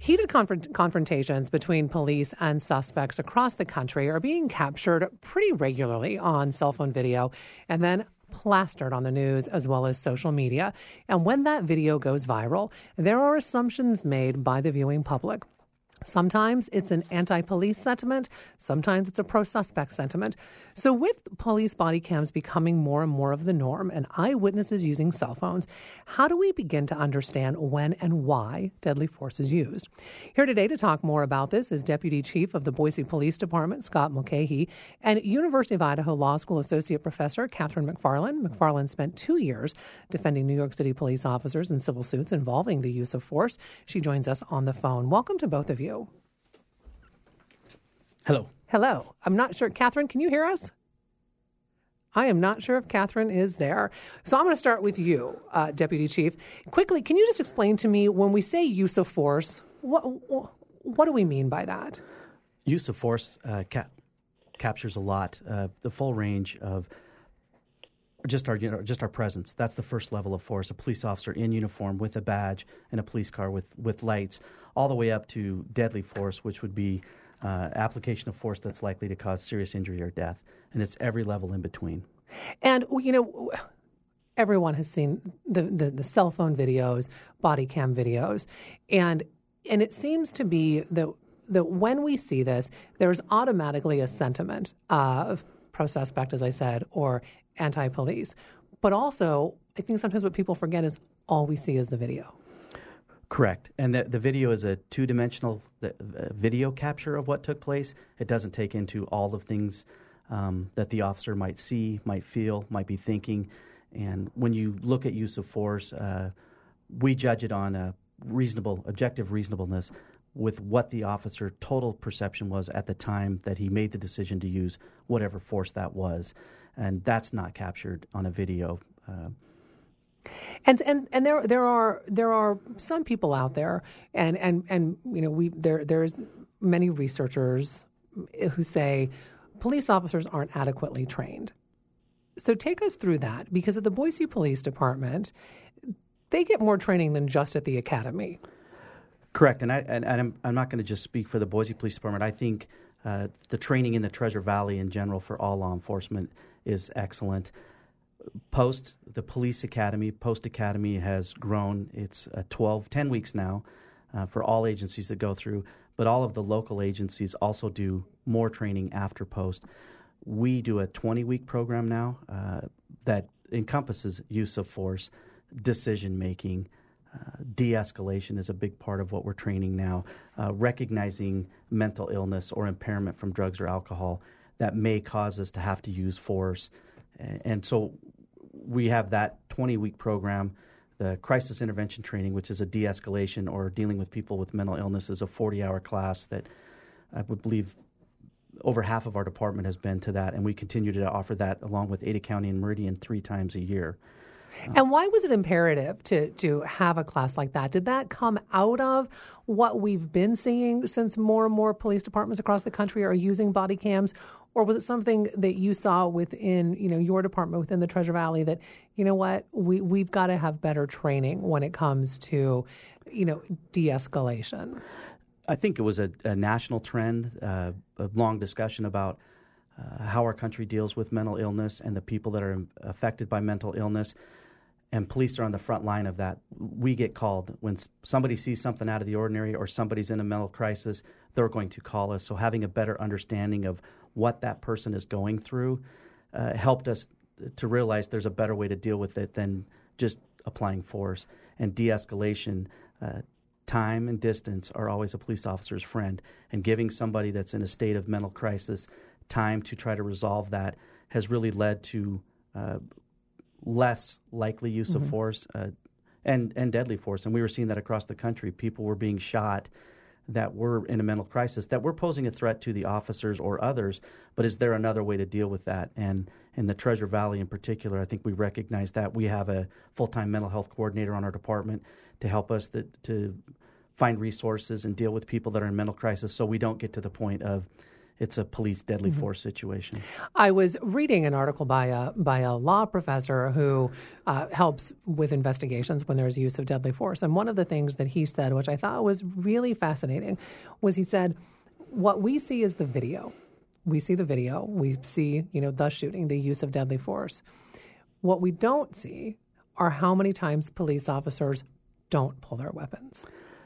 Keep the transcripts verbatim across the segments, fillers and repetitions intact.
Heated confront- confrontations between police and suspects across the country are being captured pretty regularly on cell phone video and then plastered on the news as well as social media. And when that video goes viral, there are assumptions made by the viewing public. Sometimes it's an anti-police sentiment. Sometimes it's a pro-suspect sentiment. So with police body cams becoming more and more of the norm and eyewitnesses using cell phones, how do we begin to understand when and why deadly force is used? Here today to talk more about this is Deputy Chief of the Boise Police Department, Scott Mulcahy, and University of Idaho Law School Associate Professor Catherine McFarland. McFarland spent two years defending New York City police officers in civil suits involving the use of force. She joins us on the phone. Welcome to both of you. Hello. Hello. I'm not sure. Catherine, can you hear us? I am not sure if Catherine is there. So I'm going to start with you, uh, Deputy Chief. Quickly, can you just explain to me when we say use of force, what what do we mean by that? Use of force uh, cap- captures a lot, uh, the full range of just our you know, just our presence. That's the first level of force. A police officer in uniform with a badge and a police car with, with lights, all the way up to deadly force, which would be uh, application of force that's likely to cause serious injury or death. And it's every level in between. And, you know, everyone has seen the, the, the cell phone videos, body cam videos, and and it seems to be that, that when we see this, there's automatically a sentiment of pro-suspect, as I said, or anti-police. But also, I think sometimes what people forget is all we see is the video. Correct. And the, the video is a two-dimensional uh, video capture of what took place. It doesn't take into all the things um, that the officer might see, might feel, might be thinking. And when you look at use of force, uh, we judge it on a reasonable, objective reasonableness with what the officer total perception was at the time that he made the decision to use whatever force that was. And that's not captured on a video. Uh, And and and there there are there are some people out there, and and, and you know we there there's many researchers who say police officers aren't adequately trained. So take us through that, because at the Boise Police Department, they get more training than just at the academy. Correct, and I and, and I'm I'm not going to just speak for the Boise Police Department. I think uh, the training in the Treasure Valley in general for all law enforcement is excellent. Post, the Police Academy, Post Academy has grown. It's uh, twelve, ten weeks now uh, for all agencies that go through, but all of the local agencies also do more training after Post. We do a twenty-week program now uh, that encompasses use of force, decision-making, uh, de-escalation is a big part of what we're training now, uh, recognizing mental illness or impairment from drugs or alcohol that may cause us to have to use force. And so we have that twenty-week program. The crisis intervention training, which is a de-escalation or dealing with people with mental illness, is a forty-hour class that I would believe over half of our department has been to that, and we continue to offer that along with Ada County and Meridian three times a year. And why was it imperative to to have a class like that? Did that come out of what we've been seeing since more and more police departments across the country are using body cams? Or was it something that you saw within, you know, your department within the Treasure Valley that, you know what, we, we've got to have better training when it comes to, you know, de-escalation? I think it was a, a national trend, uh, a long discussion about uh, how our country deals with mental illness and the people that are affected by mental illness. And police are on the front line of that. We get called when somebody sees something out of the ordinary or somebody's in a mental crisis, they're going to call us. So having a better understanding of what that person is going through uh, helped us to realize there's a better way to deal with it than just applying force. And de-escalation, uh, time and distance are always a police officer's friend. And giving somebody that's in a state of mental crisis time to try to resolve that has really led to uh, less likely use mm-hmm. of force uh, and, and deadly force. And we were seeing that across the country. People were being shot that were in a mental crisis, that were posing a threat to the officers or others, but is there another way to deal with that? And in the Treasure Valley in particular, I think we recognize that. We have a full-time mental health coordinator on our department to help us that, to find resources and deal with people that are in mental crisis so we don't get to the point of it's a police deadly mm-hmm. force situation. I was reading an article by a by a law professor who uh, helps with investigations when there's use of deadly force. And one of the things that he said, which I thought was really fascinating, was he said, what we see is the video. We see the video. We see, you know, the shooting, the use of deadly force. What we don't see are how many times police officers don't pull their weapons.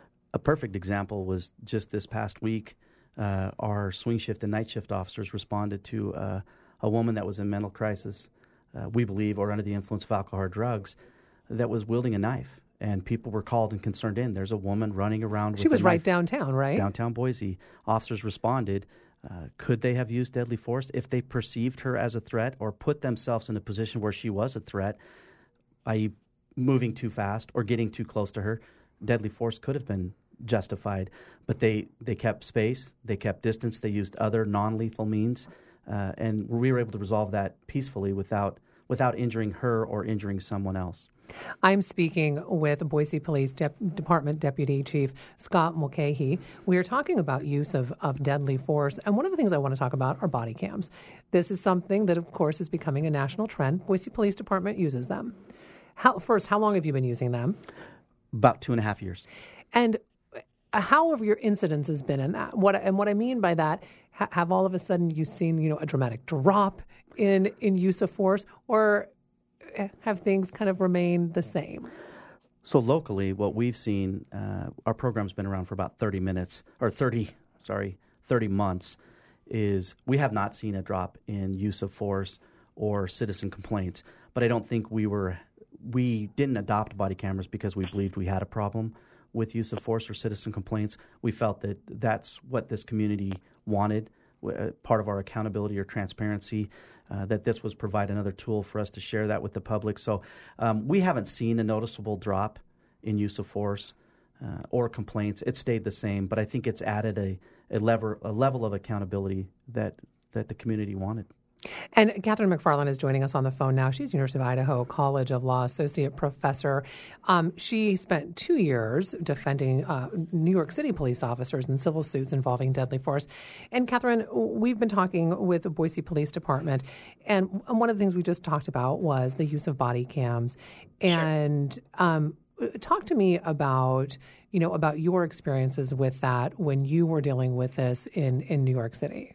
A perfect example was just this past week. Uh, our swing shift and night shift officers responded to uh, a woman that was in mental crisis, uh, we believe, or under the influence of alcohol or drugs, that was wielding a knife. And people were called and concerned in. There's a woman running around with She was a right knife. downtown, right? Downtown Boise. Officers responded. Uh, could they have used deadly force if they perceived her as a threat or put themselves in a position where she was a threat, that is moving too fast or getting too close to her? Deadly force could have been justified, but they, they kept space, they kept distance, they used other non-lethal means, uh, and we were able to resolve that peacefully without without injuring her or injuring someone else. I'm speaking with Boise Police Dep- Department Deputy Chief Scott Mulcahy. We are talking about use of, of deadly force, and one of the things I want to talk about are body cams. This is something that, of course, is becoming a national trend. Boise Police Department uses them. How, first, how long have you been using them? About two and a half years. And how have your incidences been in that? What and what I mean by that, ha- have all of a sudden you seen, you know, a dramatic drop in in use of force, or have things kind of remained the same? So locally, what we've seen, uh, our program's been around for about thirty minutes, or thirty, sorry, thirty months, is we have not seen a drop in use of force or citizen complaints. But I don't think we were, we didn't adopt body cameras because we believed we had a problem with use of force or citizen complaints. We felt that that's what this community wanted, uh, part of our accountability or transparency, uh, that this was provide another tool for us to share that with the public. So um, we haven't seen a noticeable drop in use of force uh, or complaints. It stayed the same, but I think it's added a, a, lever, a level of accountability that, that the community wanted. And Catherine McFarland is joining us on the phone now. She's University of Idaho College of Law Associate Professor. Um, she spent two years defending uh, New York City police officers in civil suits involving deadly force. And Catherine, we've been talking with the Boise Police Department, and one of the things we just talked about was the use of body cams. And um, talk to me about, you know, about your experiences with that when you were dealing with this in, in New York City.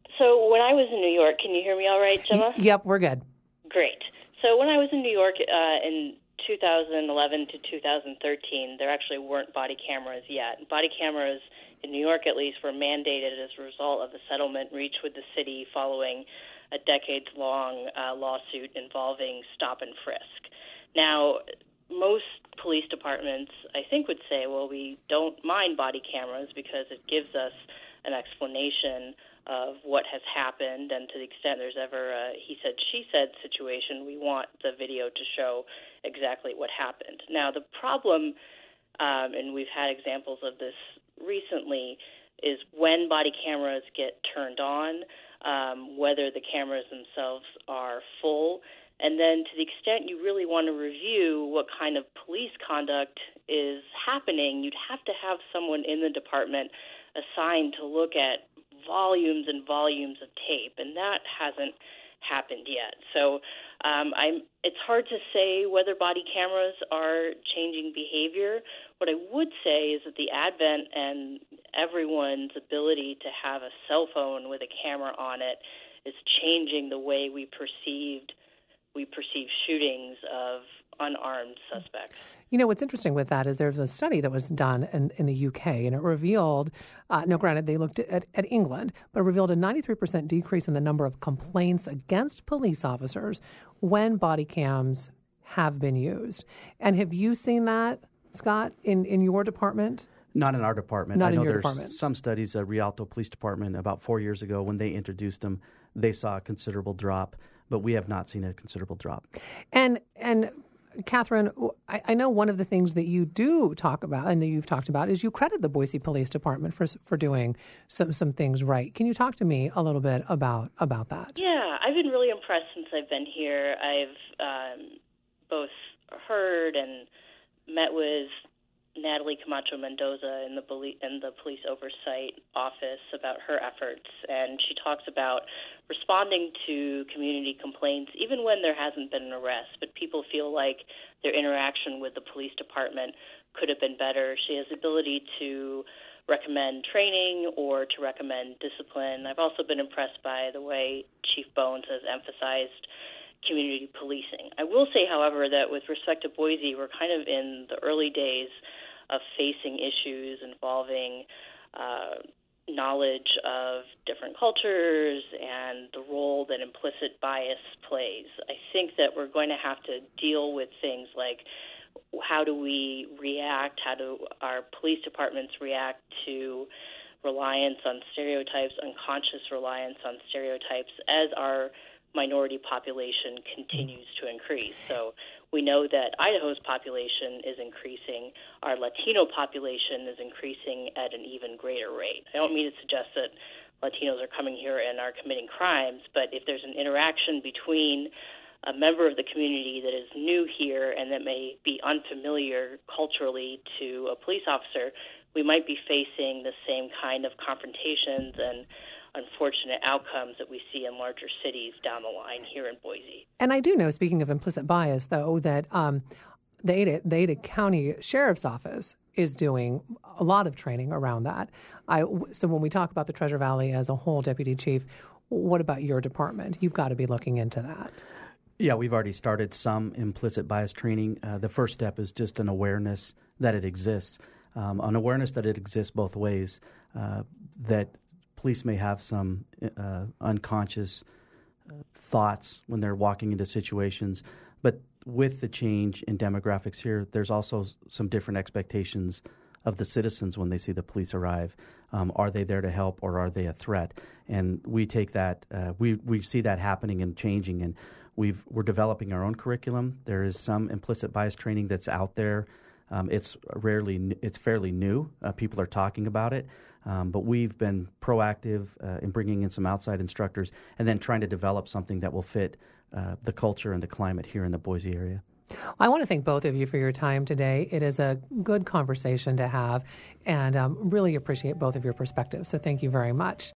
So when I was in New York, can you hear me all right, Gemma? Y- yep, we're good. Great. So when I was in New York uh, in two thousand eleven to two thousand thirteen, there actually weren't body cameras yet. Body cameras, in New York at least, were mandated as a result of a settlement reached with the city following a decades-long uh, lawsuit involving stop and frisk. Now, most police departments, I think, would say, well, we don't mind body cameras because it gives us an explanation of what has happened, and to the extent there's ever a he said, she said situation, we want the video to show exactly what happened. Now, the problem, um, and we've had examples of this recently, is when body cameras get turned on, um, whether the cameras themselves are full, and then to the extent you really want to review what kind of police conduct is happening, you'd have to have someone in the department assigned to look at volumes and volumes of tape, and that hasn't happened yet. So um, I'm, it's hard to say whether body cameras are changing behavior. What I would say is that the advent and everyone's ability to have a cell phone with a camera on it is changing the way we perceived we perceive shootings of unarmed suspects. You know, what's interesting with that is there's a study that was done in, in the U K, and it revealed, uh, no, granted, they looked at, at England, but it revealed a ninety-three percent decrease in the number of complaints against police officers when body cams have been used. And have you seen that, Scott, in, in your department? Not in our department. Not I know in your there's department. Some studies, uh, Rialto Police Department, about four years ago, when they introduced them, they saw a considerable drop, but we have not seen a considerable drop. And and Catherine, I, I know one of the things that you do talk about and that you've talked about is you credit the Boise Police Department for for doing some some things right. Can you talk to me a little bit about about that? Yeah, I've been really impressed since I've been here. I've um, both heard and met with Natalie Camacho Mendoza in the in the police oversight office about her efforts, and she talks about responding to community complaints even when there hasn't been an arrest, but people feel like their interaction with the police department could have been better. She has the ability to recommend training or to recommend discipline. I've also been impressed by the way Chief Bones has emphasized community policing. I will say, however, that with respect to Boise, we're kind of in the early days of facing issues involving uh, knowledge of different cultures and the role that implicit bias plays. I think that we're going to have to deal with things like how do we react, how do our police departments react to reliance on stereotypes, unconscious reliance on stereotypes as our minority population continues to increase. So we know that Idaho's population is increasing. Our Latino population is increasing at an even greater rate. I don't mean to suggest that Latinos are coming here and are committing crimes, but if there's an interaction between a member of the community that is new here and that may be unfamiliar culturally to a police officer, we might be facing the same kind of confrontations and unfortunate outcomes that we see in larger cities down the line here in Boise. And I do know, speaking of implicit bias, though, that um, the, Ada, the Ada County Sheriff's Office is doing a lot of training around that. I, so when we talk about the Treasure Valley as a whole, Deputy Chief, what about your department? You've got to be looking into that. Yeah, we've already started some implicit bias training. Uh, the first step is just an awareness that it exists, um, an awareness that it exists both ways, uh, that police may have some uh, unconscious uh, thoughts when they're walking into situations. But with the change in demographics here, there's also some different expectations of the citizens when they see the police arrive. Um, are they there to help or are they a threat? And we take that, uh, we, we see that happening and changing. And we've, we're developing our own curriculum. There is some implicit bias training that's out there. Um, it's rarely, it's fairly new. Uh, people are talking about it. Um, but we've been proactive uh, in bringing in some outside instructors and then trying to develop something that will fit uh, the culture and the climate here in the Boise area. I want to thank both of you for your time today. It is a good conversation to have and um, really appreciate both of your perspectives. So thank you very much.